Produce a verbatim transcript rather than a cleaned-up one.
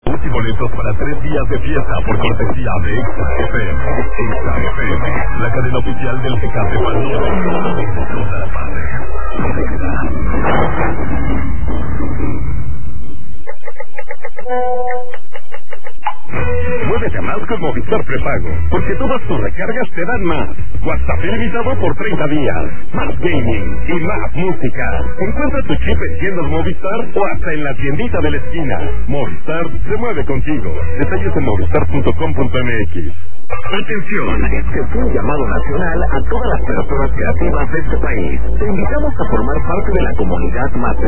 Y boletos para tres días de fiesta por cortesía de Exa F M. Exa F M, la cadena oficial del Tecate Pandora. Toda la tarde. Muévete más con Movistar Prepago, porque todas tus recargas te dan más. WhatsApp ilimitado por treinta días, más gaming y más música. Encuentra tu chip en tiendas Movistar o hasta en la tiendita de la esquina. Movistar se mueve contigo. Detalles en movistar punto com punto m x. Atención, este fue un llamado nacional a todas las personas creativas de este país. Te invitamos a formar parte de la comunidad más